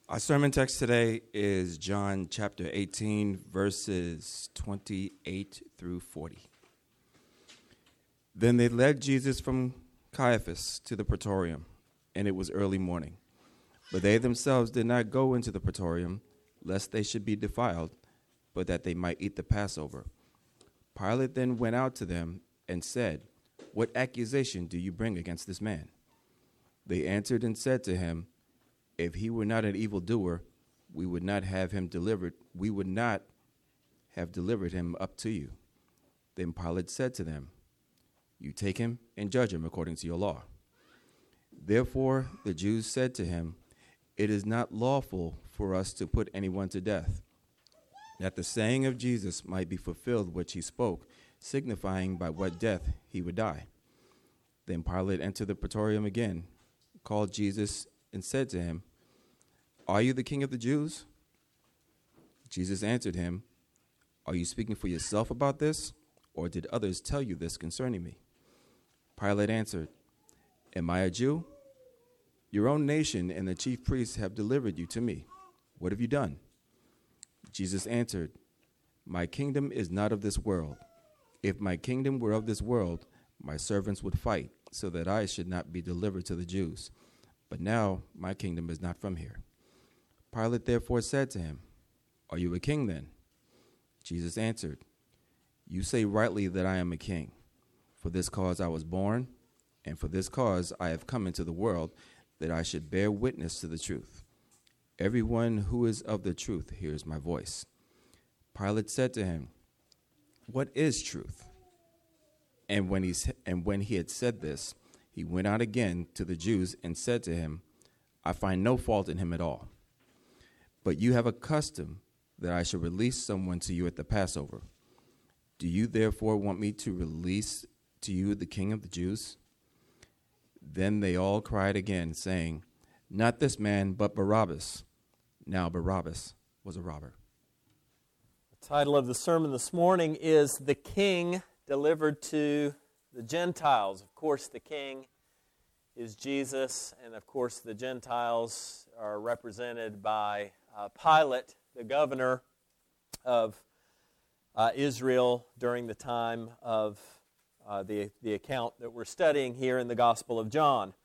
Our sermon text today is John chapter 18, verses 28 through 40. Then they led Jesus from Caiaphas to the praetorium, and it was early morning. But they themselves did not go into the praetorium, lest they should be defiled, but that they might eat the Passover. Pilate then went out to them and said, "What accusation do you bring against this man?" They answered and said to him, "If he were not an evildoer, we would not have delivered him up to you." Then Pilate said to them, "You take him and judge him according to your law." Therefore the Jews said to him, "It is not lawful for us to put anyone to death," that the saying of Jesus might be fulfilled which he spoke, signifying by what death he would die. Then Pilate entered the praetorium again, called Jesus, and said to him, "Are you the king of the Jews?" Jesus answered him, "Are you speaking for yourself about this, or did others tell you this concerning me?" Pilate answered, "Am I a Jew? Your own nation and the chief priests have delivered you to me. What have you done?" Jesus answered, "My kingdom is not of this world. If my kingdom were of this world, my servants would fight, so that I should not be delivered to the Jews. But now my kingdom is not from here." Pilate therefore said to him, "Are you a king then?" Jesus answered, "You say rightly that I am a king. For this cause I was born, and for this cause I have come into the world, that I should bear witness to the truth. Everyone who is of the truth hears my voice." Pilate said to him, "What is truth?" And when he had said this, he went out again to the Jews and said to him, "I find no fault in him at all. But you have a custom that I should release someone to you at the Passover. Do you therefore want me to release to you the king of the Jews?" Then they all cried again, saying, "Not this man, but Barabbas." Now Barabbas was a robber. The title of the sermon this morning is "The King Delivered to the Gentiles." Of course, the King is Jesus, and of course the Gentiles are represented by Pilate, the governor of Israel during the time of the account that we're studying here in the Gospel of John.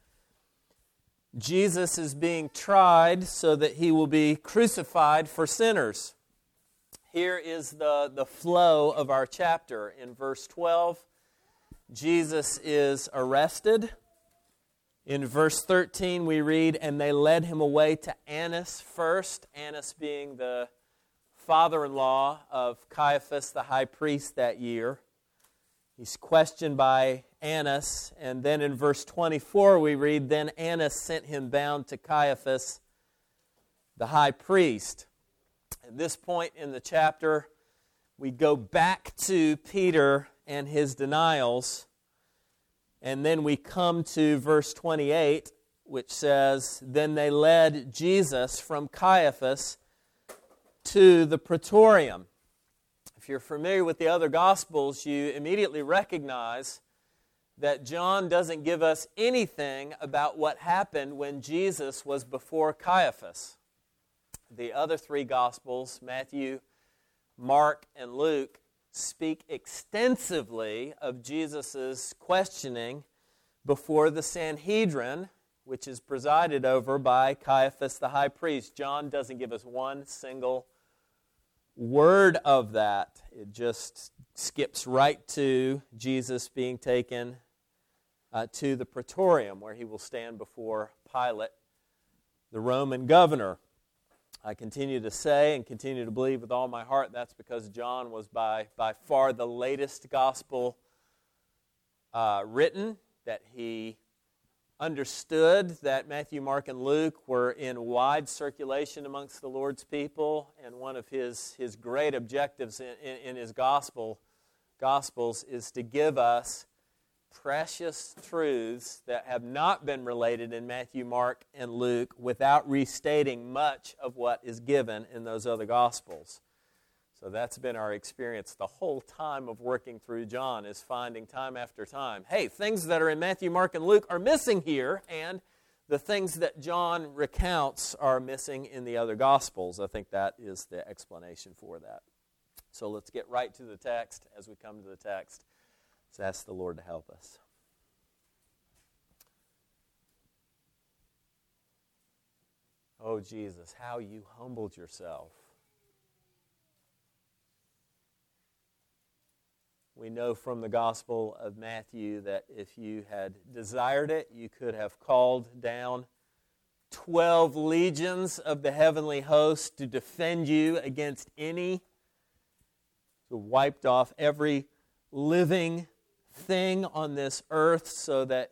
Jesus is being tried so that he will be crucified for sinners. Here is the flow of our chapter. In verse 12, Jesus is arrested. In verse 13 we read, "And they led him away to Annas first," Annas being the father-in-law of Caiaphas, the high priest that year. He's questioned by Annas, and then in verse 24 we read, "Then Annas sent him bound to Caiaphas, the high priest." At this point in the chapter, we go back to Peter and his denials, and then we come to verse 28, which says, "Then they led Jesus from Caiaphas to the praetorium." If you're familiar with the other Gospels, you immediately recognize that John doesn't give us anything about what happened when Jesus was before Caiaphas. The other three Gospels, Matthew, Mark, and Luke, speak extensively of Jesus' questioning before the Sanhedrin, which is presided over by Caiaphas the high priest. John doesn't give us one single word of that. It just skips right to Jesus being taken to the praetorium, where he will stand before Pilate, the Roman governor. I continue to say and continue to believe with all my heart that's because John was by far the latest gospel written, that he understood that Matthew, Mark, and Luke were in wide circulation amongst the Lord's people, and one of his great objectives in his Gospels is to give us precious truths that have not been related in Matthew, Mark, and Luke without restating much of what is given in those other Gospels. So that's been our experience the whole time of working through John, is finding time after time, hey, things that are in Matthew, Mark, and Luke are missing here, and the things that John recounts are missing in the other Gospels. I think that is the explanation for that. So let's get right to the text. As we come to the text, let's ask the Lord to help us. Oh, Jesus, how you humbled yourself. We know from the Gospel of Matthew that if you had desired it, you could have called down 12 legions of the heavenly host to defend you against any, to wiped off every living thing on this earth so that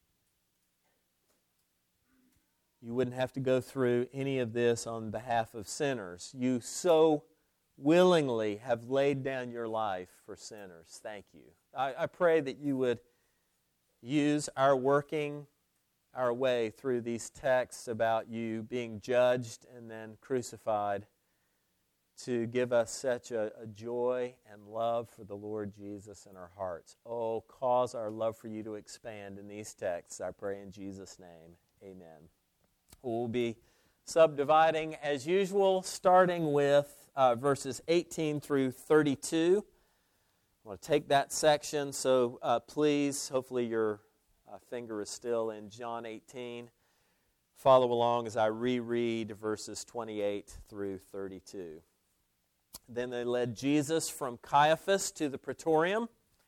you wouldn't have to go through any of this on behalf of sinners. You so willingly have laid down your life for sinners. Thank you. I pray that you would use our working our way through these texts about you being judged and then crucified to give us such a joy and love for the Lord Jesus in our hearts. Oh, cause our love for you to expand in these texts, I pray in Jesus' name. Amen. We'll be subdividing as usual, starting with verses 18 through 32. I want to take that section, so please, hopefully your finger is still in John 18. Follow along as I reread verses 28 through 32. Then they led Jesus from Caiaphas to the praetorium,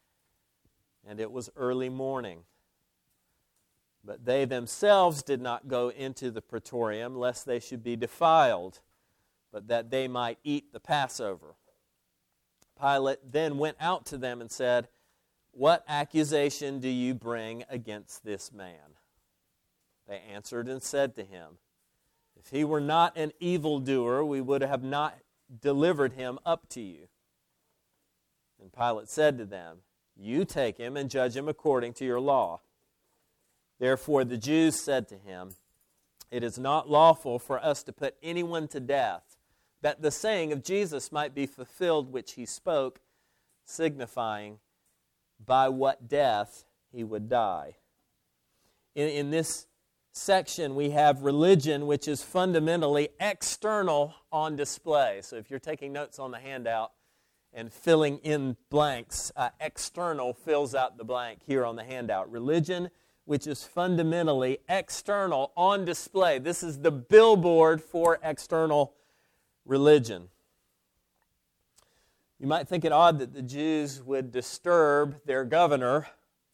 and it was early morning. But they themselves did not go into the praetorium, lest they should be defiled, but that they might eat the Passover. Pilate then went out to them and said, "What accusation do you bring against this man?" They answered and said to him, "If he were not an evildoer, we would have not delivered him up to you." And Pilate said to them, "You take him and judge him according to your law." Therefore the Jews said to him, "It is not lawful for us to put anyone to death, that the saying of Jesus might be fulfilled which he spoke, signifying by what death he would die." In this section, we have religion, which is fundamentally external, on display. So if you're taking notes on the handout and filling in blanks, external fills out the blank here on the handout. Religion, which is fundamentally external, on display. This is the billboard for external religion. You might think it odd that the Jews would disturb their governor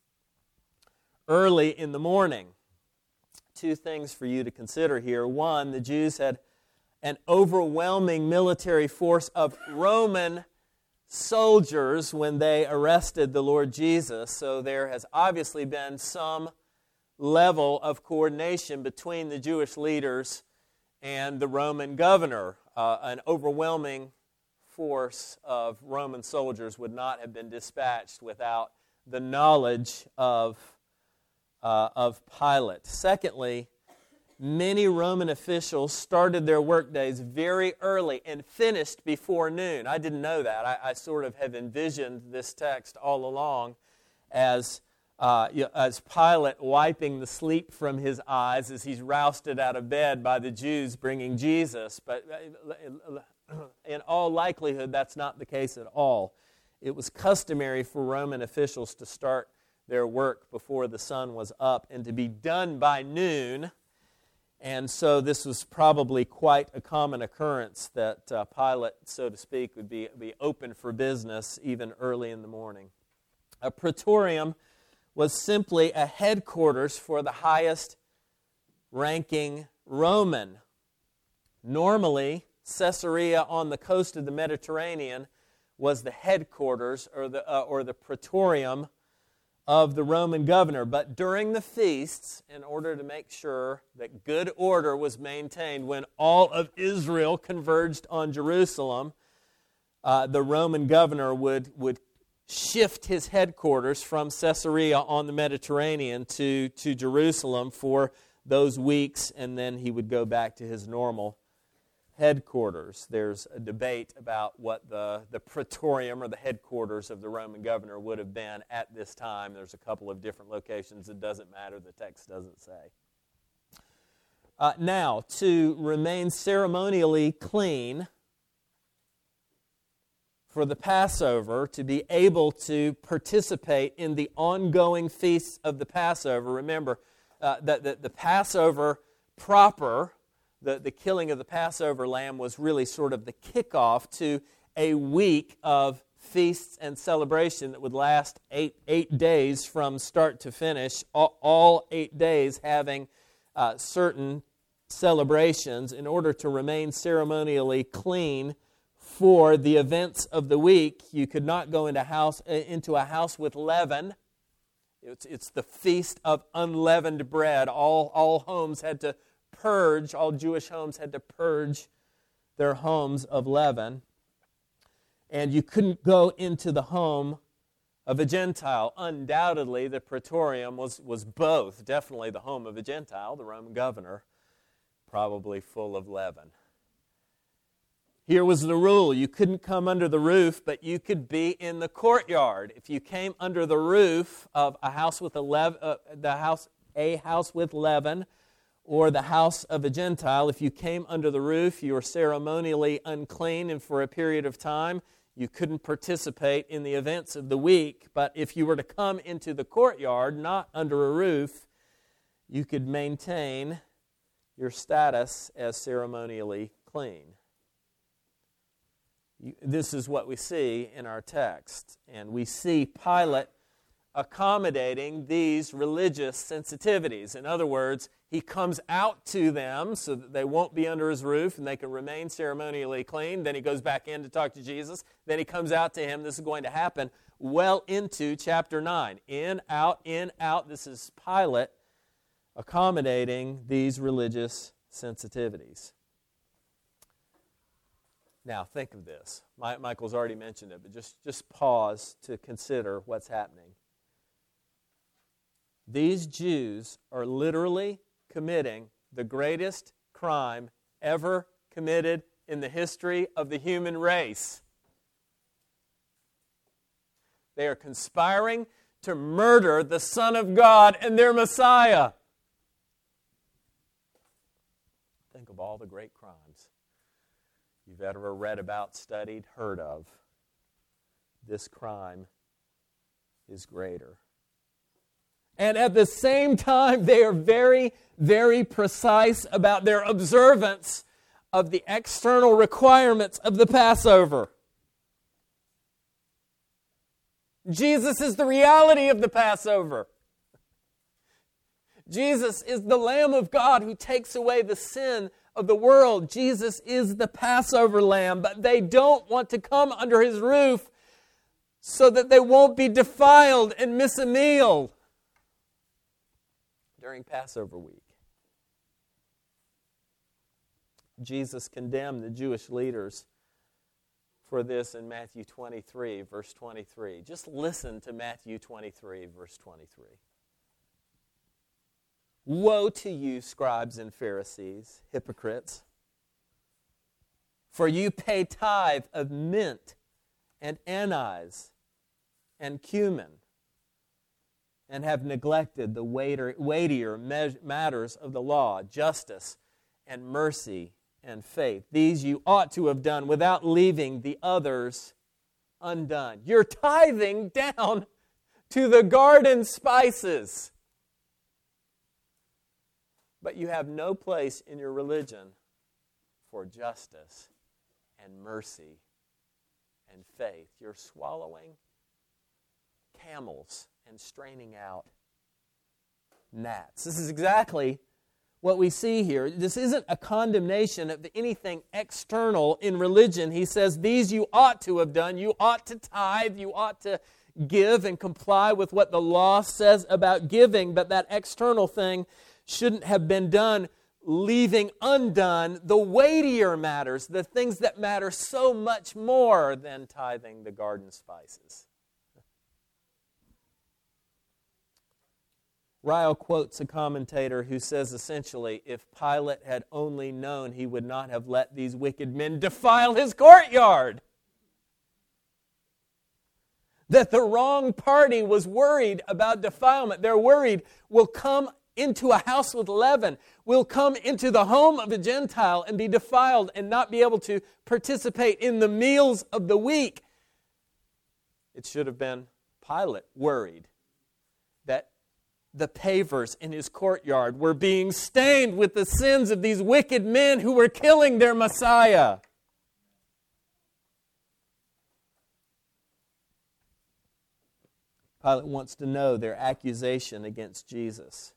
early in the morning. Two things for you to consider here. One, the Jews had an overwhelming military force of Roman soldiers when they arrested the Lord Jesus, so there has obviously been some level of coordination between the Jewish leaders and the Roman governor. An overwhelming force of Roman soldiers would not have been dispatched without the knowledge of Pilate. Secondly, many Roman officials started their workdays very early and finished before noon. I didn't know that. I sort of have envisioned this text all along as Pilate wiping the sleep from his eyes as he's rousted out of bed by the Jews bringing Jesus. But in all likelihood, that's not the case at all. It was customary for Roman officials to start their work before the sun was up and to be done by noon. And so this was probably quite a common occurrence that Pilate, so to speak, would be open for business even early in the morning. A praetorium was simply a headquarters for the highest ranking Roman. Normally, Caesarea on the coast of the Mediterranean was the headquarters or the praetorium of the Roman governor. But during the feasts, in order to make sure that good order was maintained when all of Israel converged on Jerusalem, the Roman governor would shift his headquarters from Caesarea on the Mediterranean to Jerusalem for those weeks, and then he would go back to his normal headquarters. There's a debate about what the praetorium or the headquarters of the Roman governor would have been at this time. There's a couple of different locations. It doesn't matter. The text doesn't say. Now, to remain ceremonially clean for the Passover, to be able to participate in the ongoing feasts of the Passover. Remember that the Passover proper, the killing of the Passover lamb, was really sort of the kickoff to a week of feasts and celebration that would last eight days from start to finish, all 8 days having certain celebrations in order to remain ceremonially clean for the events of the week. You could not go into a house with leaven. It's the feast of unleavened bread. All homes had to purge, all Jewish homes had to purge their homes of leaven. And you couldn't go into the home of a Gentile. Undoubtedly, the Praetorium was both. Definitely the home of a Gentile, the Roman governor, probably full of leaven. Here was the rule. You couldn't come under the roof, but you could be in the courtyard. If you came under the roof of a house with a house with leaven, or the house of a Gentile, if you came under the roof, you were ceremonially unclean, and for a period of time, you couldn't participate in the events of the week. But if you were to come into the courtyard, not under a roof, you could maintain your status as ceremonially clean. This is what we see in our text. And we see Pilate accommodating these religious sensitivities. In other words, he comes out to them so that they won't be under his roof and they can remain ceremonially clean. Then he goes back in to talk to Jesus. Then he comes out to him. This is going to happen well into chapter 9. In, out, in, out. This is Pilate accommodating these religious sensitivities. Now, think of this. Michael's already mentioned it, but just pause to consider what's happening. These Jews are literally committing the greatest crime ever committed in the history of the human race. They are conspiring to murder the Son of God and their Messiah. Think of all the great crimes you've ever read about, studied, heard of. This crime is greater. And at the same time, they are very, very precise about their observance of the external requirements of the Passover. Jesus is the reality of the Passover. Jesus is the Lamb of God who takes away the sin of the world. Jesus is the Passover lamb, but they don't want to come under his roof so that they won't be defiled and miss a meal during Passover week. Jesus condemned the Jewish leaders for this in Matthew 23, verse 23. Just listen to Matthew 23, verse 23. Woe to you, scribes and Pharisees, hypocrites, for you pay tithe of mint and anise and cumin, and have neglected the weightier matters of the law, justice and mercy and faith. These you ought to have done without leaving the others undone. You're tithing down to the garden spices. But you have no place in your religion for justice and mercy and faith. You're swallowing camels and straining out gnats. This is exactly what we see here. This isn't a condemnation of anything external in religion. He says, these you ought to have done. You ought to tithe. You ought to give and comply with what the law says about giving. But that external thing shouldn't have been done, leaving undone the weightier matters, the things that matter so much more than tithing the garden spices. Ryle quotes a commentator who says essentially, if Pilate had only known, he would not have let these wicked men defile his courtyard. That the wrong party was worried about defilement. They're worried, will come into a house with leaven, will come into the home of a Gentile and be defiled and not be able to participate in the meals of the week. It should have been Pilate worried that the pavers in his courtyard were being stained with the sins of these wicked men who were killing their Messiah. Pilate wants to know their accusation against Jesus.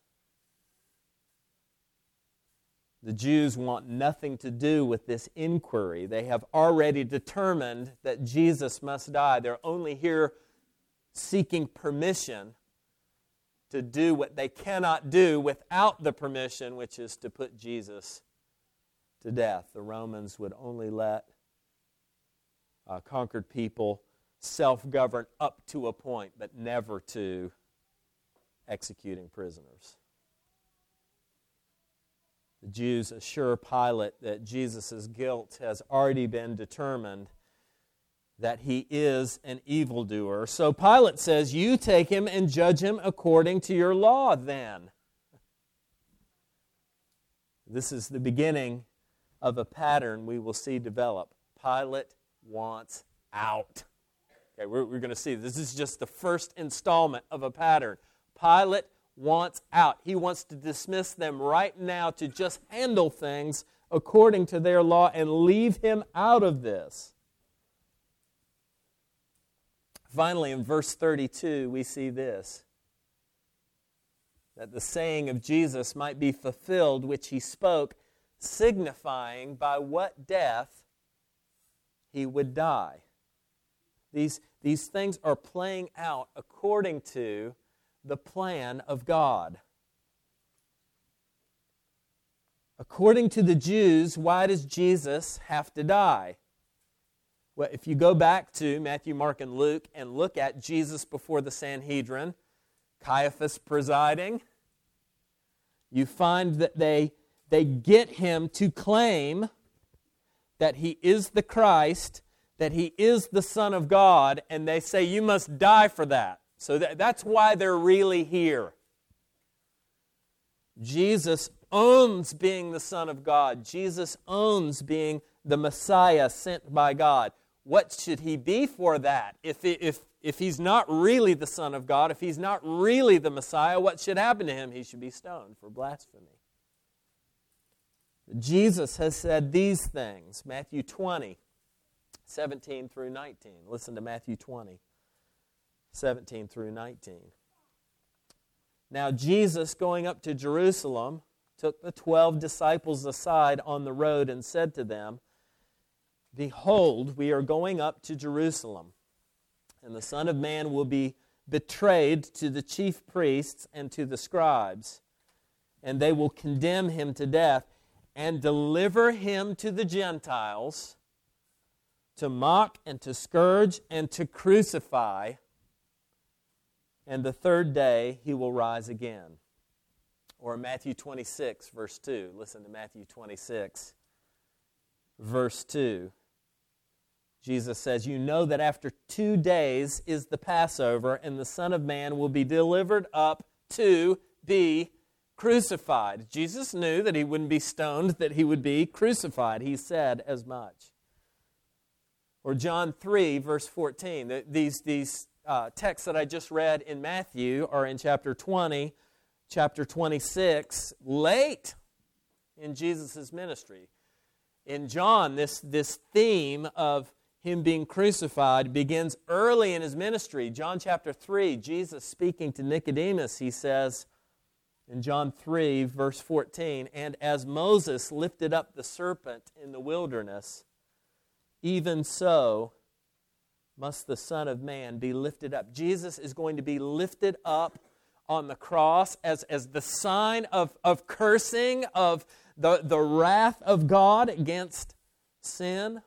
The Jews want nothing to do with this inquiry. They have already determined that Jesus must die. They're only here seeking permission to do what they cannot do without the permission, which is to put Jesus to death. The Romans would only let conquered people self-govern up to a point, but never to executing prisoners. The Jews assure Pilate that Jesus' guilt has already been determined, that he is an evildoer. So Pilate says, "You take him and judge him according to your law then." This is the beginning of a pattern we will see develop. Pilate wants out. Okay, we're going to see this is just the first installment of a pattern. Pilate wants out. He wants to dismiss them right now to just handle things according to their law and leave him out of this. Finally, in verse 32, we see this, that the saying of Jesus might be fulfilled, which he spoke, signifying by what death he would die. These things are playing out according to the plan of God. According to the Jews, why does Jesus have to die? Well, if you go back to Matthew, Mark, and Luke and look at Jesus before the Sanhedrin, Caiaphas presiding, you find that they get him to claim that he is the Christ, that he is the Son of God, and they say, "You must die for that." So that's why they're really here. Jesus owns being the Son of God. Jesus owns being the Messiah sent by God. What should he be for that? If he's not really the Son of God, if he's not really the Messiah, what should happen to him? He should be stoned for blasphemy. Jesus has said these things. Matthew 20, 17 through 19. Listen to Matthew 20, 17 through 19. Now Jesus, going up to Jerusalem, took the 12 disciples aside on the road and said to them, "Behold, we are going up to Jerusalem, and the Son of Man will be betrayed to the chief priests and to the scribes, and they will condemn him to death and deliver him to the Gentiles to mock and to scourge and to crucify, and the third day he will rise again." Or Matthew 26, verse 2. Listen to Matthew 26, verse 2. Jesus says, "You know that after 2 days is the Passover, and the Son of Man will be delivered up to be crucified." Jesus knew that he wouldn't be stoned, that he would be crucified. He said as much. Or John 3, verse 14. These texts that I just read in Matthew are in chapter 20, chapter 26, late in Jesus' ministry. In John, this theme of him being crucified begins early in his ministry. John chapter 3, Jesus speaking to Nicodemus, he says in John 3, verse 14, "And as Moses lifted up the serpent in the wilderness, even so must the Son of Man be lifted up." Jesus is going to be lifted up on the cross as the sign of cursing, of the wrath of God against sin.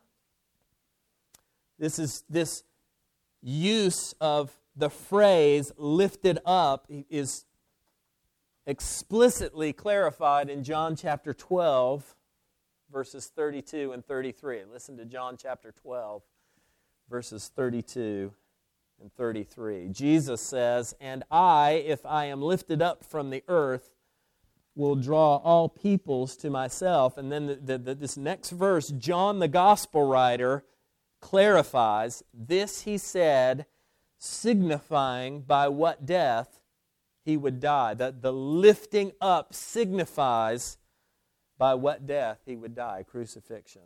This use of the phrase "lifted up" is explicitly clarified in John chapter 12, verses 32 and 33. Listen to John chapter 12, verses 32 and 33. Jesus says, "And I, if I am lifted up from the earth, will draw all peoples to myself. And then this next verse, John the gospel writer clarifies, this he said, signifying by what death he would die. The lifting up signifies by what death he would die, crucifixion.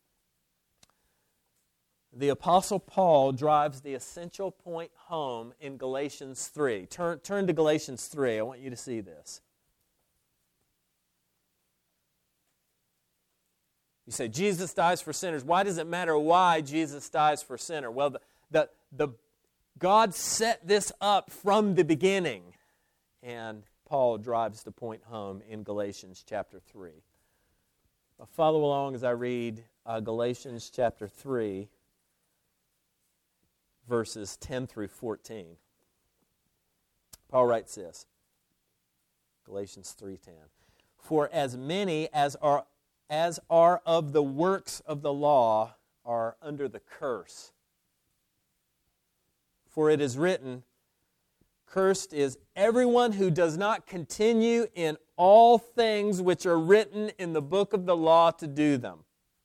The Apostle Paul drives the essential point home in Galatians 3. Turn to Galatians 3. I want you to see this. You say, Jesus dies for sinners. Why does it matter why Jesus dies for sinner? Well, God set this up from the beginning. And Paul drives the point home in Galatians chapter 3. Follow along as I read Galatians chapter 3, verses 10 through 14. Paul writes this, Galatians 3:10. For as many as are of the works of the law are under the curse. For it is written, cursed is everyone who does not continue in all things which are written in the book of the law to do them.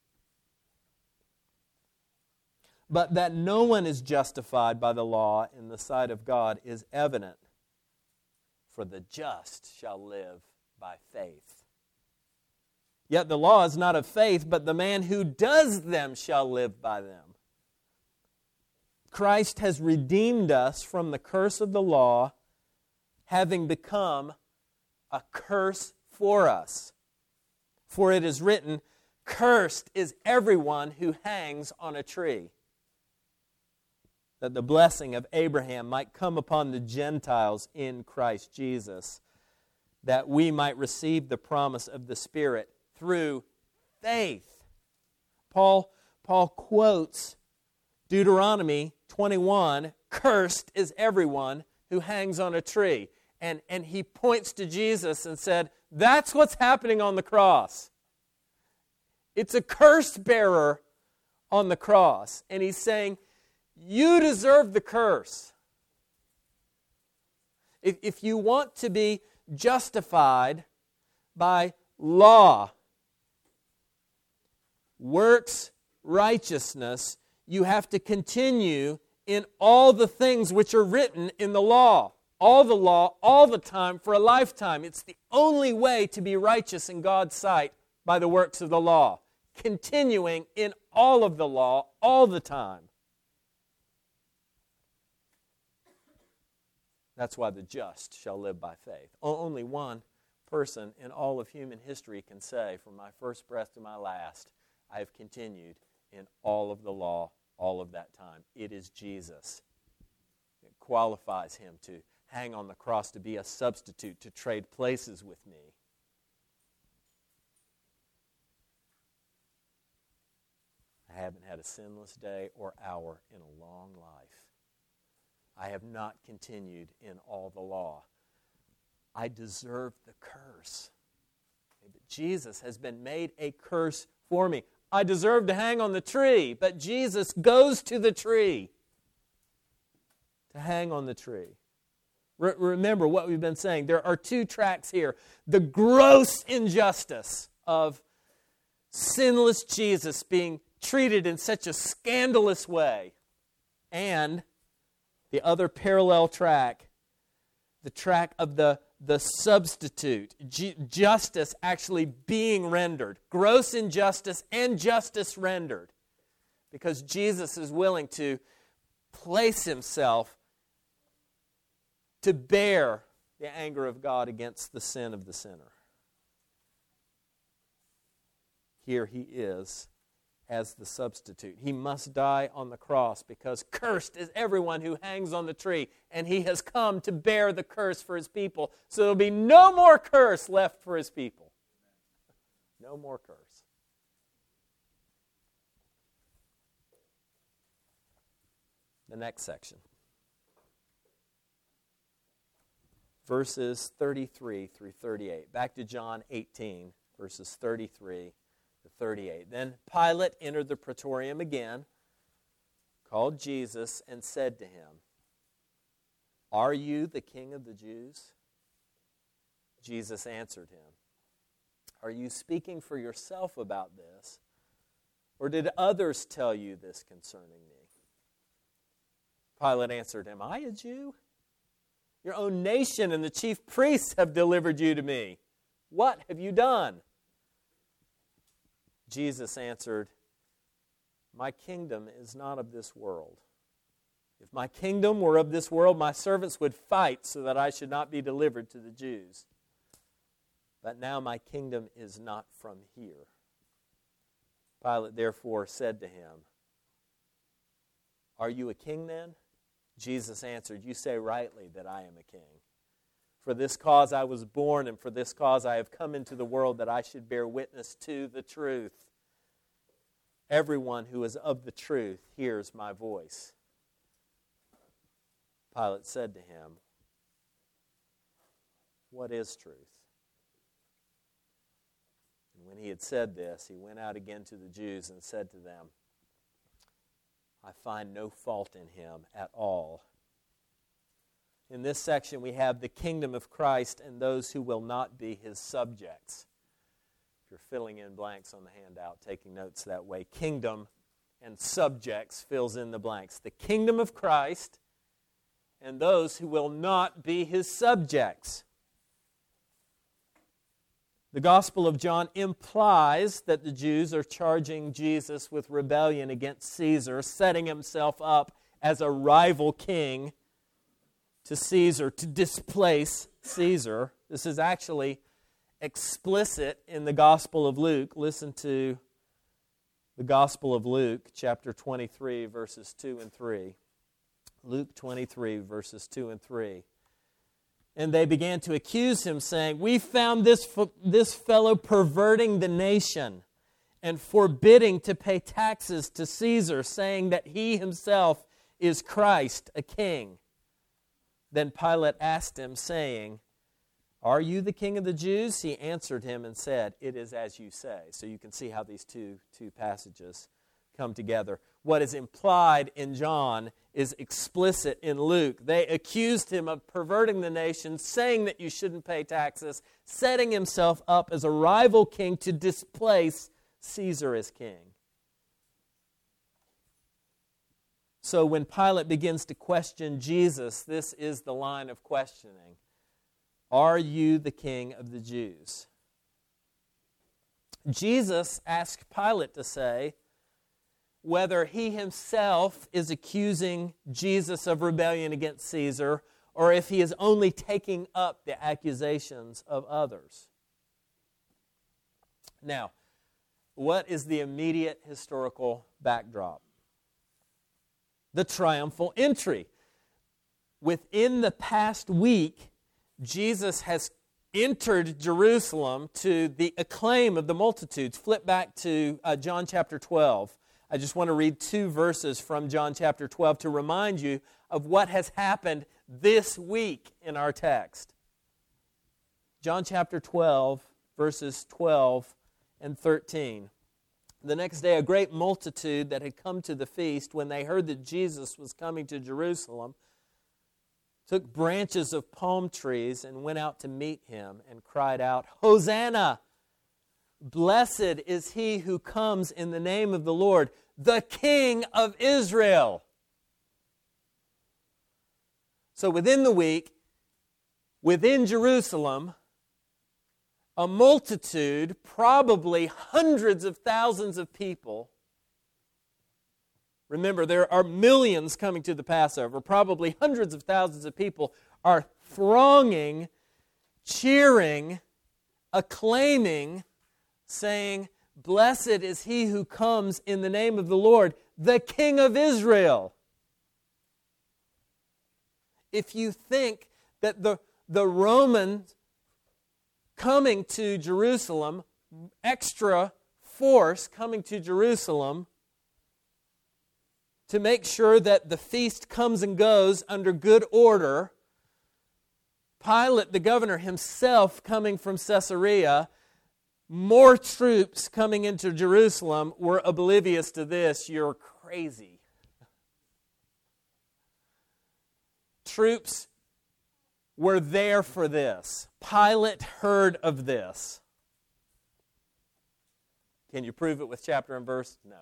But that no one is justified by the law in the sight of God is evident, for the just shall live by faith. Yet the law is not of faith, but the man who does them shall live by them. Christ has redeemed us from the curse of the law, having become a curse for us. For it is written, cursed is everyone who hangs on a tree, that the blessing of Abraham might come upon the Gentiles in Christ Jesus, that we might receive the promise of the Spirit through faith. Paul quotes Deuteronomy 21, cursed is everyone who hangs on a tree. And he points to Jesus and said, that's what's happening on the cross. It's a curse bearer on the cross. And he's saying, you deserve the curse. If you want to be justified by law, works righteousness, you have to continue in all the things which are written in the law. All the law, all the time, for a lifetime. It's the only way to be righteous in God's sight by the works of the law. Continuing in all of the law, all the time. That's why the just shall live by faith. Only one person in all of human history can say, from my first breath to my last, I have continued in all of the law, all of that time. It is Jesus. It qualifies him to hang on the cross, to be a substitute, to trade places with me. I haven't had a sinless day or hour in a long life. I have not continued in all the law. I deserve the curse. But Jesus has been made a curse for me. I deserve to hang on the tree, but Jesus goes to the tree to hang on the tree. Remember what we've been saying. There are two tracks here. The gross injustice of sinless Jesus being treated in such a scandalous way, and the other parallel track, the track of the substitute, justice actually being rendered, gross injustice and justice rendered, because Jesus is willing to place himself to bear the anger of God against the sin of the sinner. Here he is as the substitute. He must die on the cross because cursed is everyone who hangs on the tree, and he has come to bear the curse for his people. So there will be no more curse left for his people. No more curse. The next section. Verses 33 through 38. Back to John 18, verses 33 to 38. Then Pilate entered the praetorium again, called Jesus, and said to him, "Are you the king of the Jews?" Jesus answered him, Are you speaking for yourself about this? Or did others tell you this concerning me? Pilate answered, am I a Jew? Your own nation and the chief priests have delivered you to me. What have you done? Jesus answered, my kingdom is not of this world. If my kingdom were of this world, my servants would fight so that I should not be delivered to the Jews. But now my kingdom is not from here. Pilate therefore said to him, are you a king then? Jesus answered, you say rightly that I am a king. For this cause I was born, and for this cause I have come into the world, that I should bear witness to the truth. Everyone who is of the truth hears my voice. Pilate said to him, what is truth? And when he had said this, he went out again to the Jews and said to them, I find no fault in him at all. In this section we have the kingdom of Christ and those who will not be his subjects. If you're filling in blanks on the handout, taking notes that way, kingdom and subjects fills in the blanks. The kingdom of Christ and those who will not be his subjects. The Gospel of John implies that the Jews are charging Jesus with rebellion against Caesar, setting himself up as a rival king to Caesar, to displace Caesar. This is actually explicit in the Gospel of Luke. Listen to the Gospel of Luke, chapter 23, verses 2 and 3. Luke 23, verses 2 and 3. And they began to accuse him, saying, we found this fellow perverting the nation and forbidding to pay taxes to Caesar, saying that he himself is Christ, a king. Then Pilate asked him, saying, are you the king of the Jews? He answered him and said, it is as you say. So you can see how these two passages come together. What is implied in John is explicit in Luke. They accused him of perverting the nation, saying that you shouldn't pay taxes, setting himself up as a rival king to displace Caesar as king. So when Pilate begins to question Jesus, this is the line of questioning. Are you the king of the Jews? Jesus asked Pilate to say whether he himself is accusing Jesus of rebellion against Caesar, or if he is only taking up the accusations of others. Now, what is the immediate historical backdrop? The triumphal entry. Within the past week, Jesus has entered Jerusalem to the acclaim of the multitudes. Flip back to John chapter 12. I just want to read 2 verses from John chapter 12 to remind you of what has happened this week in our text. John chapter 12, verses 12 and 13. The next day, a great multitude that had come to the feast, when they heard that Jesus was coming to Jerusalem, took branches of palm trees and went out to meet him and cried out, Hosanna! Blessed is he who comes in the name of the Lord, the King of Israel. So within the week, within Jerusalem, a multitude, probably hundreds of thousands of people. Remember, there are millions coming to the Passover. Probably hundreds of thousands of people are thronging, cheering, acclaiming, saying, blessed is he who comes in the name of the Lord, the King of Israel. If you think that the Romans coming to Jerusalem, extra force coming to Jerusalem to make sure that the feast comes and goes under good order, Pilate, the governor himself, coming from Caesarea, more troops coming into Jerusalem, were oblivious to this. You're crazy. Troops were there for this. Pilate heard of this. Can you prove it with chapter and verse? No.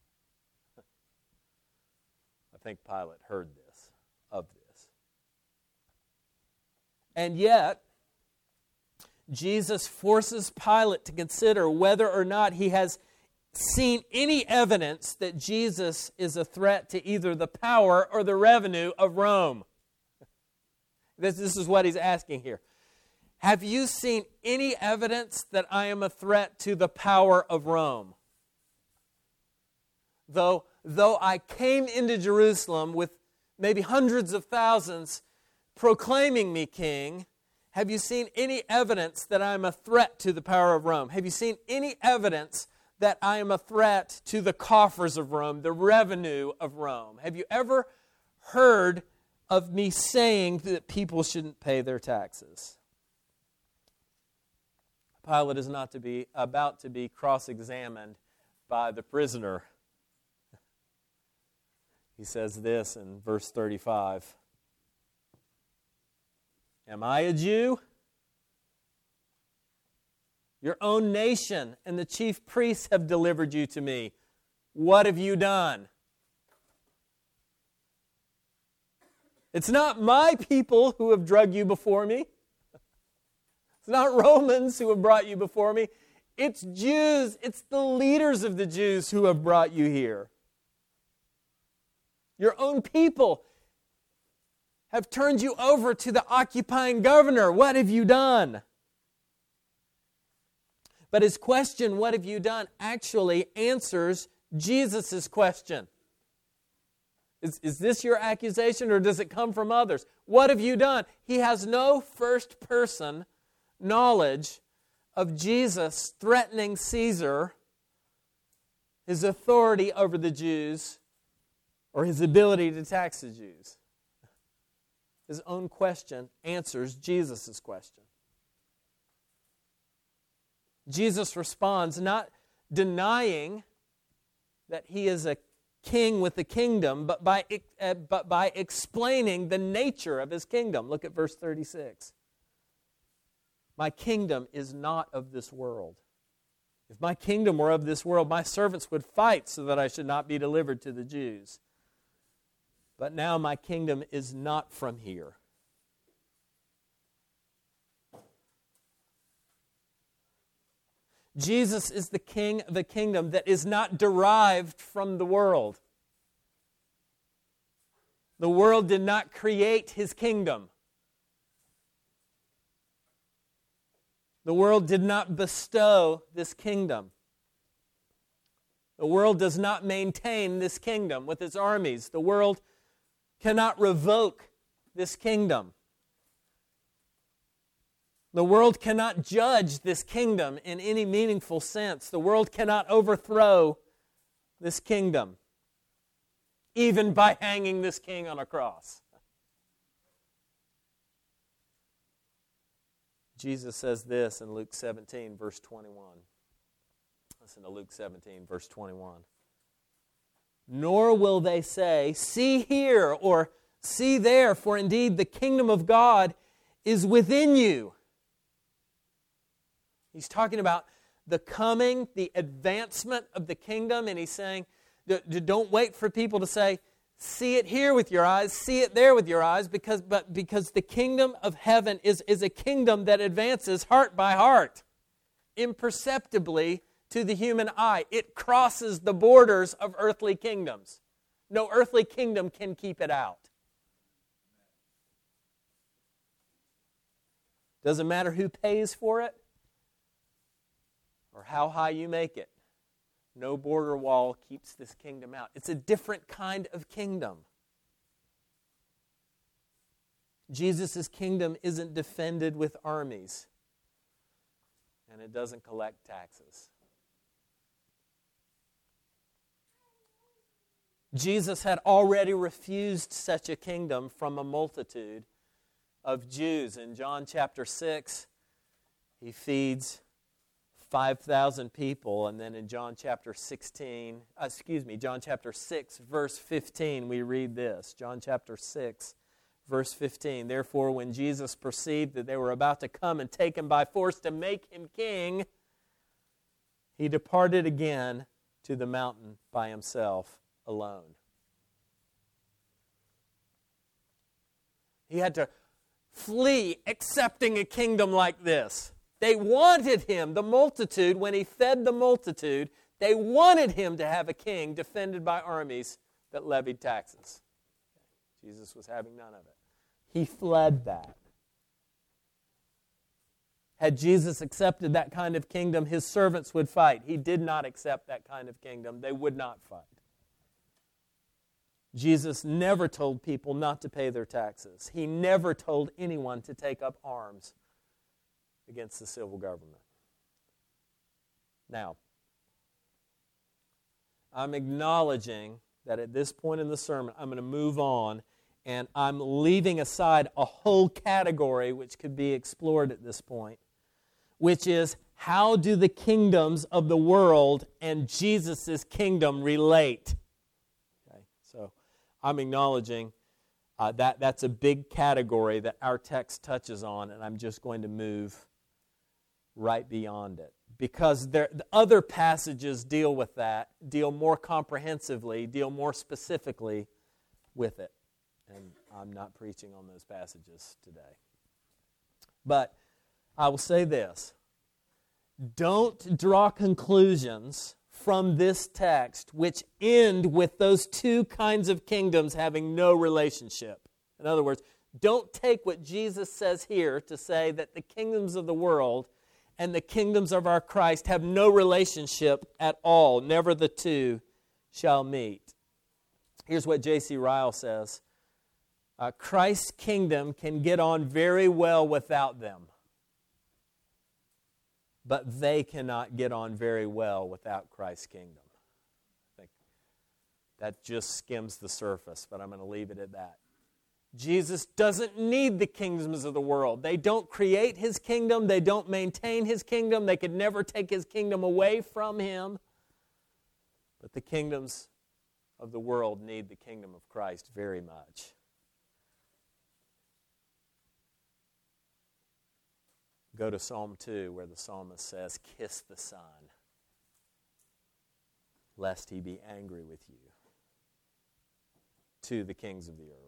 I think Pilate heard of this. And yet, Jesus forces Pilate to consider whether or not he has seen any evidence that Jesus is a threat to either the power or the revenue of Rome. This is what he's asking here. Have you seen any evidence that I am a threat to the power of Rome? Though I came into Jerusalem with maybe hundreds of thousands proclaiming me king, have you seen any evidence that I am a threat to the power of Rome? Have you seen any evidence that I am a threat to the coffers of Rome, the revenue of Rome? Have you ever heard of me saying that people shouldn't pay their taxes? Pilate is about to be cross-examined by the prisoner. He says this in verse 35. Am I a Jew? Your own nation and the chief priests have delivered you to me. What have you done? It's not my people who have drugged you before me. It's not Romans who have brought you before me. It's Jews. It's the leaders of the Jews who have brought you here. Your own people have turned you over to the occupying governor. What have you done? But his question, what have you done, actually answers Jesus' question. Is this your accusation or does it come from others? What have you done? He has no first-person knowledge of Jesus threatening Caesar, his authority over the Jews, or his ability to tax the Jews. His own question answers Jesus' question. Jesus responds not denying that he is a king with a kingdom, but by explaining the nature of his kingdom. Look at verse 36. My kingdom is not of this world. If my kingdom were of this world, my servants would fight so that I should not be delivered to the Jews. But now my kingdom is not from here. Jesus is the king of a kingdom that is not derived from the world. The world did not create his kingdom. The world did not bestow this kingdom. The world does not maintain this kingdom with its armies. The world cannot revoke this kingdom. The world cannot judge this kingdom in any meaningful sense. The world cannot overthrow this kingdom, even by hanging this king on a cross. Jesus says this in Luke 17, verse 21. Listen to Luke 17, verse 21. Nor will they say, see here, or see there, for indeed the kingdom of God is within you. He's talking about the coming, the advancement of the kingdom, and he's saying, don't wait for people to say, see it here with your eyes, see it there with your eyes, because the kingdom of heaven is a kingdom that advances heart by heart, imperceptibly to the human eye. It crosses the borders of earthly kingdoms. No earthly kingdom can keep it out. Doesn't matter who pays for it or how high you make it. No border wall keeps this kingdom out. It's a different kind of kingdom. Jesus' kingdom isn't defended with armies, and it doesn't collect taxes. Jesus had already refused such a kingdom from a multitude of Jews. In John chapter 6, he feeds 5,000 people, and then in John chapter 6, verse 15, we read this. John chapter 6, verse 15. Therefore, when Jesus perceived that they were about to come and take him by force to make him king, he departed again to the mountain by himself alone. He had to flee accepting a kingdom like this. They wanted him, the multitude, when he fed the multitude, they wanted him to have a king defended by armies that levied taxes. Jesus was having none of it. He fled that. Had Jesus accepted that kind of kingdom, his servants would fight. He did not accept that kind of kingdom. They would not fight. Jesus never told people not to pay their taxes. He never told anyone to take up arms against the civil government. Now, I'm acknowledging that at this point in the sermon, I'm going to move on, and I'm leaving aside a whole category which could be explored at this point, which is how do the kingdoms of the world and Jesus' kingdom relate? Okay, so I'm acknowledging that's a big category that our text touches on, and I'm just going to move right beyond it. Because the other passages deal with that, deal more comprehensively, deal more specifically with it. And I'm not preaching on those passages today. But I will say this. Don't draw conclusions from this text which end with those two kinds of kingdoms having no relationship. In other words, don't take what Jesus says here to say that the kingdoms of the world and the kingdoms of our Christ have no relationship at all. Never the two shall meet. Here's what J.C. Ryle says. Christ's kingdom can get on very well without them, but they cannot get on very well without Christ's kingdom. I think that just skims the surface, but I'm going to leave it at that. Jesus doesn't need the kingdoms of the world. They don't create his kingdom. They don't maintain his kingdom. They could never take his kingdom away from him. But the kingdoms of the world need the kingdom of Christ very much. Go to Psalm 2 where the psalmist says, "Kiss the Son, lest he be angry with you," to the kings of the earth.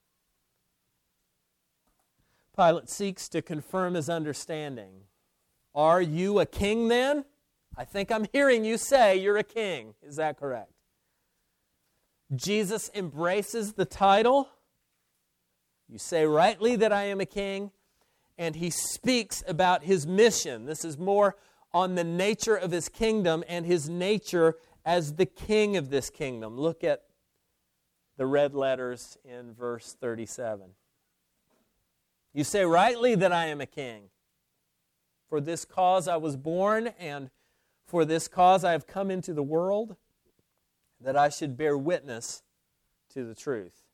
Pilate seeks to confirm his understanding. Are you a king then? I think I'm hearing you say you're a king. Is that correct? Jesus embraces the title. You say rightly that I am a king. And he speaks about his mission. This is more on the nature of his kingdom and his nature as the king of this kingdom. Look at the red letters in verse 37. You say rightly that I am a king. For this cause I was born, and for this cause I have come into the world, that I should bear witness to the truth.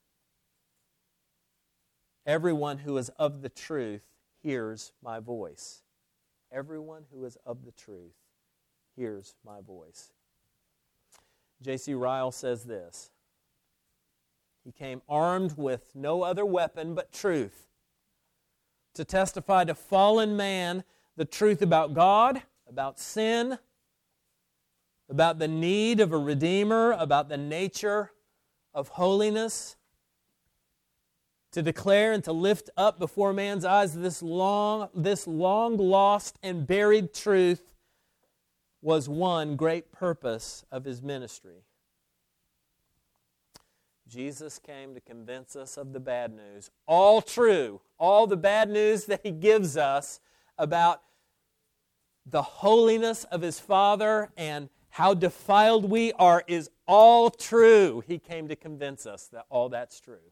Everyone who is of the truth hears my voice. Everyone who is of the truth hears my voice. J.C. Ryle says this. He came armed with no other weapon but truth, to testify to fallen man the truth about God, about sin, about the need of a Redeemer, about the nature of holiness, to declare and to lift up before man's eyes this long lost and buried truth was one great purpose of his ministry. Jesus came to convince us of the bad news. All true. All the bad news that he gives us about the holiness of his Father and how defiled we are is all true. He came to convince us that all that's true.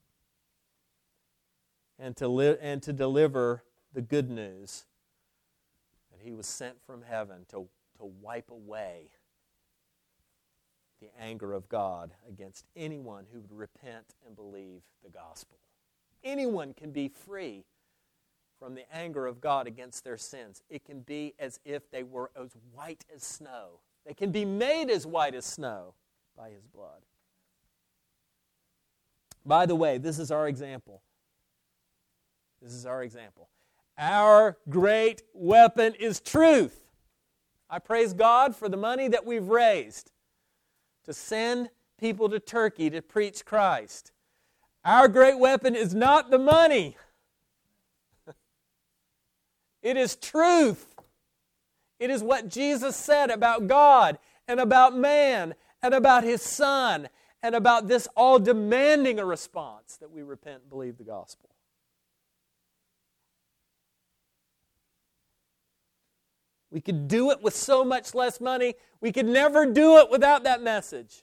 And to deliver the good news that he was sent from heaven to wipe away the anger of God against anyone who would repent and believe the gospel. Anyone can be free from the anger of God against their sins. It can be as if they were as white as snow. They can be made as white as snow by his blood. By the way, this is our example. This is our example. Our great weapon is truth. I praise God for the money that we've raised to send people to Turkey to preach Christ. Our great weapon is not the money. It is truth. It is what Jesus said about God and about man and about His Son and about this all demanding a response that we repent and believe the gospel. We could do it with so much less money. We could never do it without that message.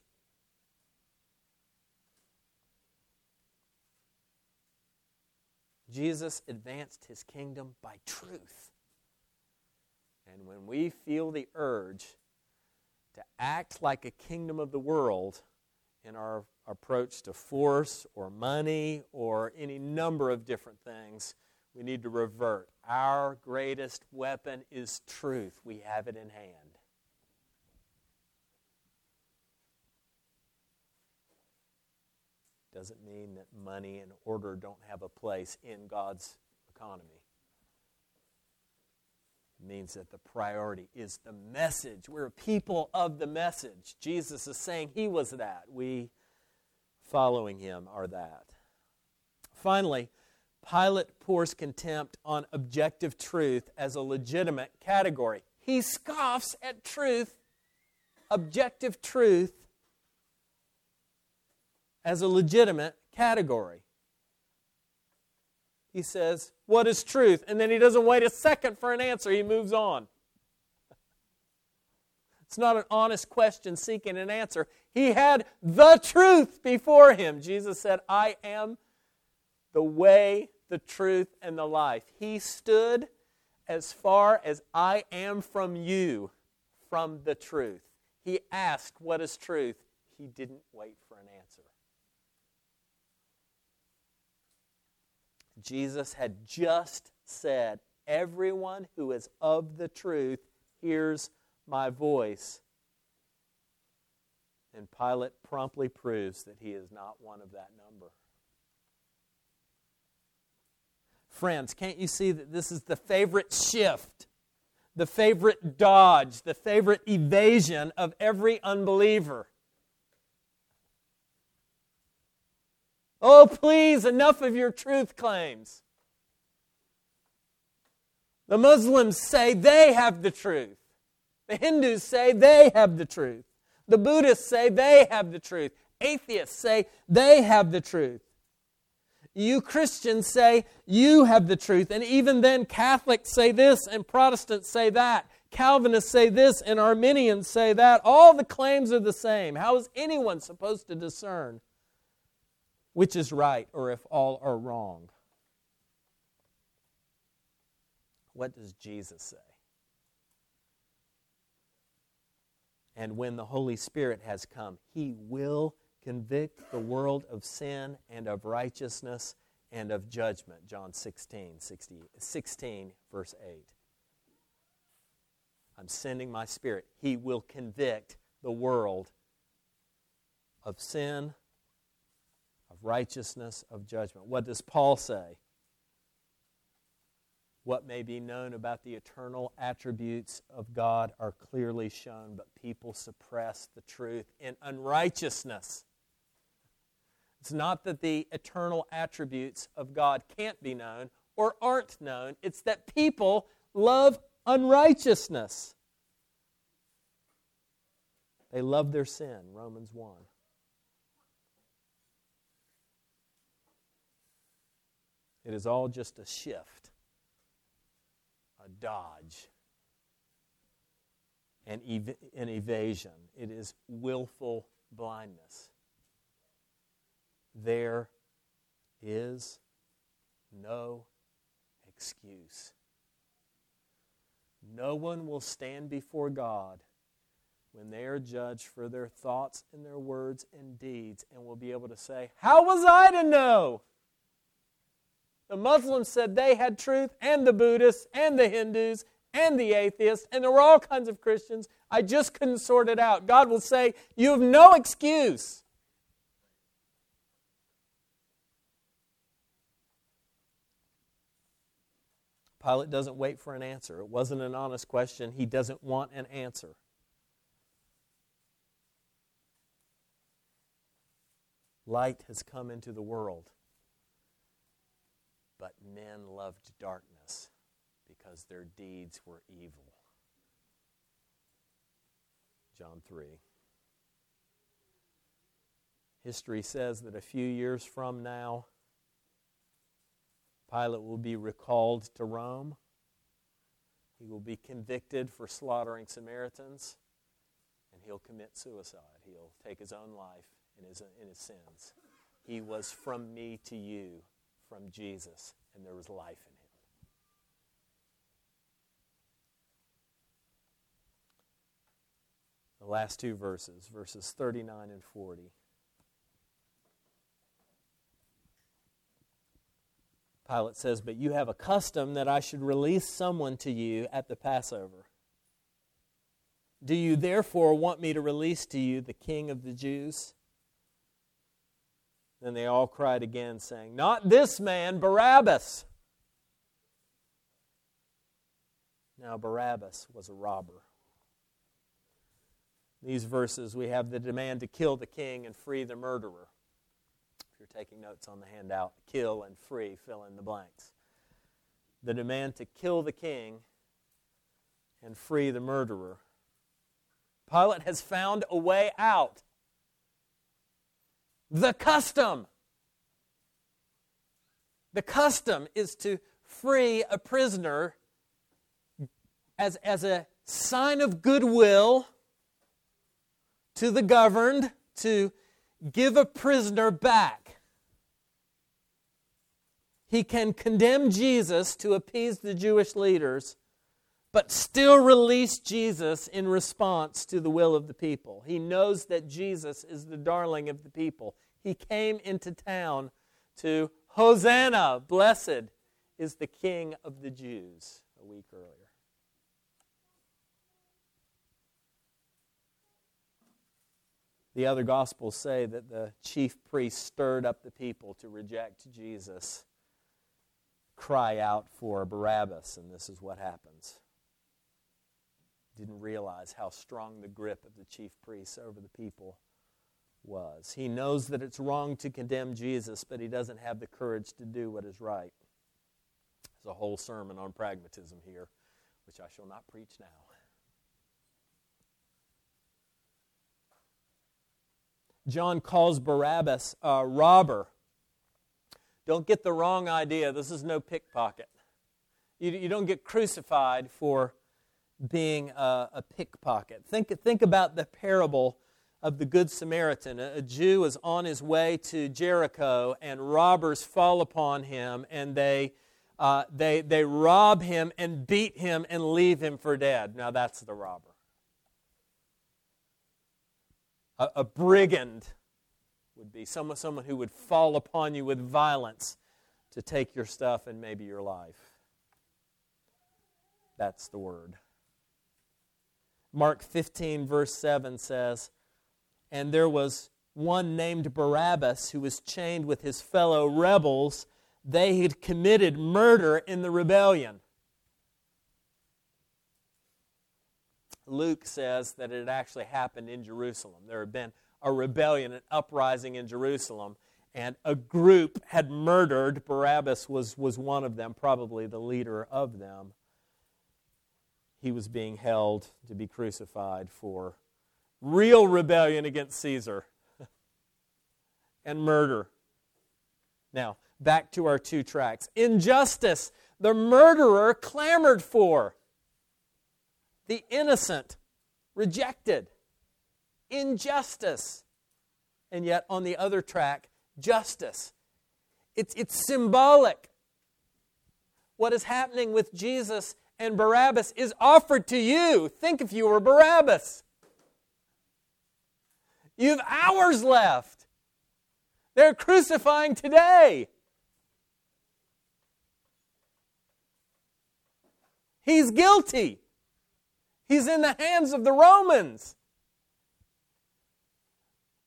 Jesus advanced His kingdom by truth. And when we feel the urge to act like a kingdom of the world in our approach to force or money or any number of different things, we need to revert. Our greatest weapon is truth. We have it in hand. Doesn't mean that money and order don't have a place in God's economy. It means that the priority is the message. We're a people of the message. Jesus is saying He was that. We, following Him, are that. Finally, Pilate pours contempt on objective truth as a legitimate category. He scoffs at truth, objective truth, as a legitimate category. He says, "What is truth?" And then he doesn't wait a second for an answer. He moves on. It's not an honest question seeking an answer. He had the truth before him. Jesus said, "I am the way, the truth, and the life." He stood as far as I am from you, from the truth. He asked, "What is truth?" He didn't wait for an answer. Jesus had just said, "Everyone who is of the truth hears my voice." And Pilate promptly proves that he is not one of that number. Friends, can't you see that this is the favorite shift, the favorite dodge, the favorite evasion of every unbeliever? Oh, please, enough of your truth claims. The Muslims say they have the truth. The Hindus say they have the truth. The Buddhists say they have the truth. Atheists say they have the truth. You Christians say you have the truth. And even then, Catholics say this and Protestants say that. Calvinists say this and Arminians say that. All the claims are the same. How is anyone supposed to discern which is right or if all are wrong? What does Jesus say? And when the Holy Spirit has come, He will convict the world of sin and of righteousness and of judgment. John 16, verse 8. I'm sending my Spirit. He will convict the world of sin, of righteousness, of judgment. What does Paul say? What may be known about the eternal attributes of God are clearly shown, but people suppress the truth in unrighteousness. It's not that the eternal attributes of God can't be known or aren't known. It's that people love unrighteousness. They love their sin, Romans 1. It is all just a shift, a dodge, an evasion. It is willful blindness. There is no excuse. No one will stand before God when they are judged for their thoughts and their words and deeds and will be able to say, "How was I to know?" The Muslims said they had truth, and the Buddhists, and the Hindus, and the atheists, and there were all kinds of Christians. I just couldn't sort it out. God will say, "You have no excuse." Pilate doesn't wait for an answer. It wasn't an honest question. He doesn't want an answer. Light has come into the world, but men loved darkness because their deeds were evil. John 3. History says that a few years from now, Pilate will be recalled to Rome. He will be convicted for slaughtering Samaritans, and he'll commit suicide. He'll take his own life in his sins. He was from me to you, from Jesus, and there was life in him. The last two verses, verses 39 and 40. Pilate says, "But you have a custom that I should release someone to you at the Passover. Do you therefore want me to release to you the King of the Jews?" Then they all cried again, saying, "Not this man, Barabbas." Now Barabbas was a robber. In these verses we have the demand to kill the king and free the murderer. If you're taking notes on the handout, kill and free, fill in the blanks. The demand to kill the king and free the murderer. Pilate has found a way out. The custom. The custom is to free a prisoner as a sign of goodwill to the governed, to give a prisoner back. He can condemn Jesus to appease the Jewish leaders, but still release Jesus in response to the will of the people. He knows that Jesus is the darling of the people. He came into town to Hosanna, blessed is the King of the Jews, a week earlier. The other Gospels say that the chief priests stirred up the people to reject Jesus, cry out for Barabbas, and this is what happens. Didn't realize how strong the grip of the chief priests over the people was. He knows that it's wrong to condemn Jesus, but he doesn't have the courage to do what is right. There's a whole sermon on pragmatism here, which I shall not preach now. John calls Barabbas a robber. Don't get the wrong idea. This is no pickpocket. You don't get crucified for being a pickpocket. Think about the parable of the Good Samaritan. A Jew is on his way to Jericho, and robbers fall upon him, and they rob him and beat him and leave him for dead. Now that's the robber. A brigand would be someone who would fall upon you with violence to take your stuff and maybe your life. That's the word. Mark 15, verse 7 says, "And there was one named Barabbas who was chained with his fellow rebels. They had committed murder in the rebellion." Luke says that it actually happened in Jerusalem. There had been a rebellion, an uprising in Jerusalem, and a group had murdered. Barabbas was one of them, probably the leader of them. He was being held to be crucified for real rebellion against Caesar and murder. Now, back to our two tracks. Injustice, the murderer clamored for. The innocent rejected. Injustice. And yet on the other track, justice. It's symbolic. What is happening with Jesus and Barabbas is offered to you. Think if you were Barabbas. You have hours left. They're crucifying today. He's guilty. He's in the hands of the Romans.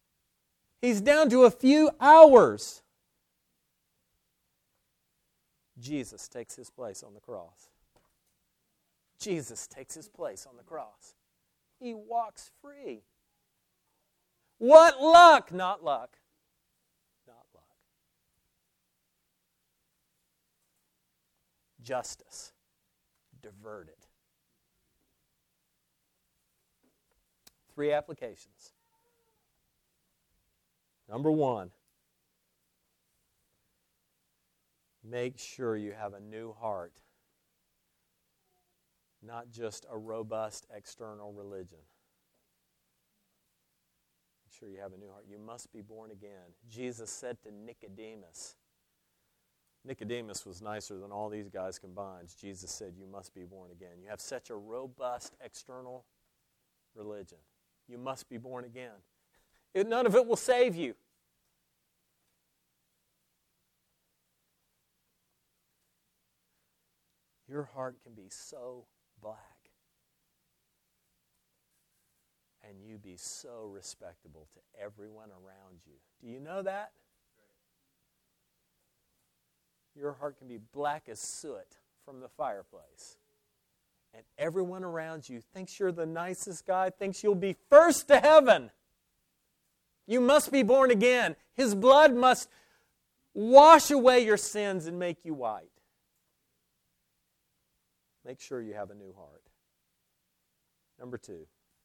He's down to a few hours. Jesus takes his place on the cross. Jesus takes his place on the cross. He walks free. What luck! Not luck. Not luck. Justice. Diverted. 3 applications. Number 1, make sure you have a new heart, not just a robust external religion. Make sure you have a new heart. You must be born again. Jesus said to Nicodemus, Nicodemus was nicer than all these guys combined. Jesus said, you must be born again. You have such a robust external religion. You must be born again. None of it will save you. Your heart can be so black and you be so respectable to everyone around you. Do you know that? Your heart can be black as soot from the fireplace. And everyone around you thinks you're the nicest guy, thinks you'll be first to heaven. You must be born again. His blood must wash away your sins and make you white. Make sure you have a new heart. Number 2.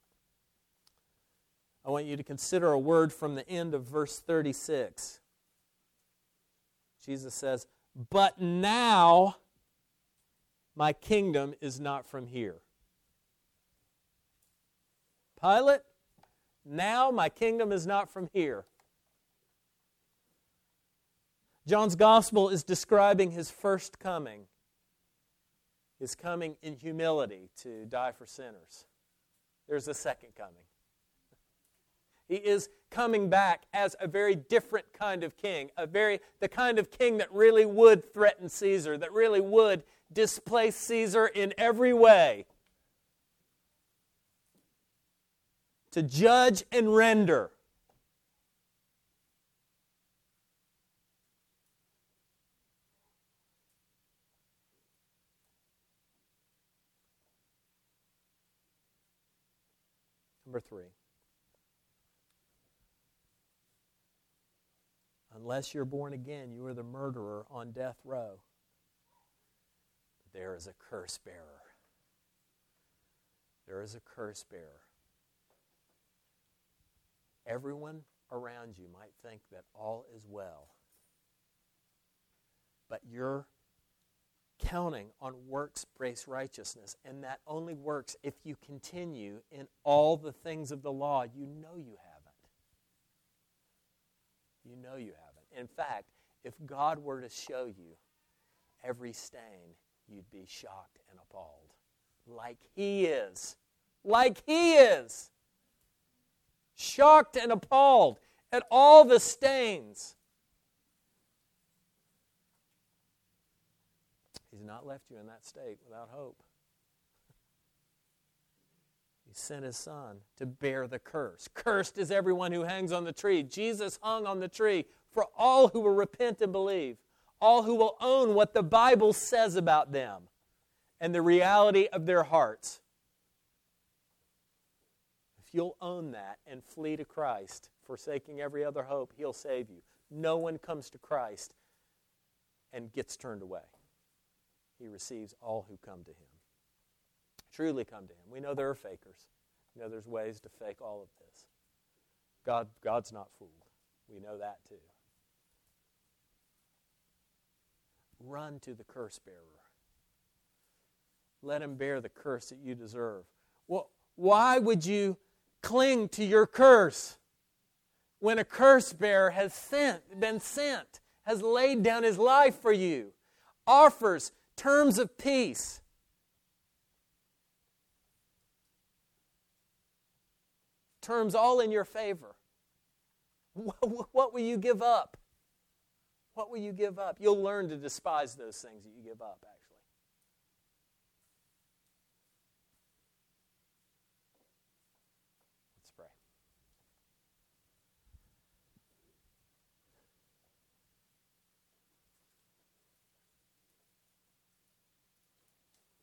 I want you to consider a word from the end of verse 36. Jesus says, but now my kingdom is not from here. Pilate, now my kingdom is not from here. John's gospel is describing his first coming. His coming in humility to die for sinners. There's a second coming. He is coming back as a very different kind of king, the kind of king that really would threaten Caesar, that really would displace Caesar in every way. To judge and render. Number 3. Unless you're born again, you are the murderer on death row. There is a curse bearer. There is a curse bearer. Everyone around you might think that all is well. But you're counting on works-based righteousness, and that only works if you continue in all the things of the law. You know you haven't. You know you haven't. In fact, if God were to show you every stain, you'd be shocked and appalled. Like He is. Like He is. Shocked and appalled at all the stains. He's not left you in that state without hope. He sent His Son to bear the curse. Cursed is everyone who hangs on the tree. Jesus hung on the tree for all who will repent and believe, all who will own what the Bible says about them and the reality of their hearts. If you'll own that and flee to Christ, forsaking every other hope, He'll save you. No one comes to Christ and gets turned away. He receives all who come to Him. Truly come to Him. We know there are fakers. We know there's ways to fake all of this. God's not fooled. We know that too. Run to the curse bearer. Let Him bear the curse that you deserve. Well, why would you cling to your curse when a curse bearer has been sent, has laid down his life for you, offers terms of peace? Terms all in your favor. What will you give up? What will you give up? You'll learn to despise those things that you give up, actually. Let's pray.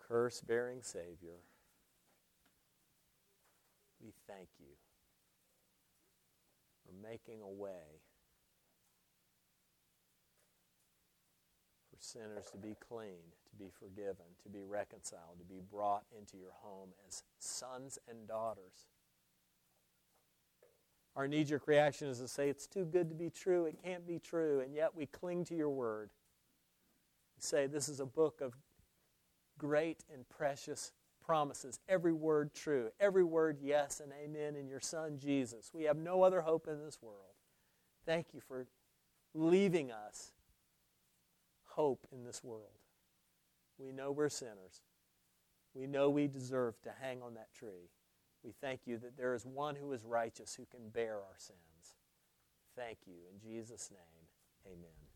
curse-bearing Savior, we thank you for making a way for sinners to be clean, to be forgiven, to be reconciled, to be brought into your home as sons and daughters. Our knee-jerk reaction is to say, it's too good to be true, it can't be true, and yet we cling to your word. We say, this is a book of great and precious promises, every word true, every word yes and amen in your Son, Jesus. We have no other hope in this world. Thank you for leaving us hope in this world. We know we're sinners. We know we deserve to hang on that tree. We thank you that there is one who is righteous who can bear our sins. Thank you. In Jesus' name, amen.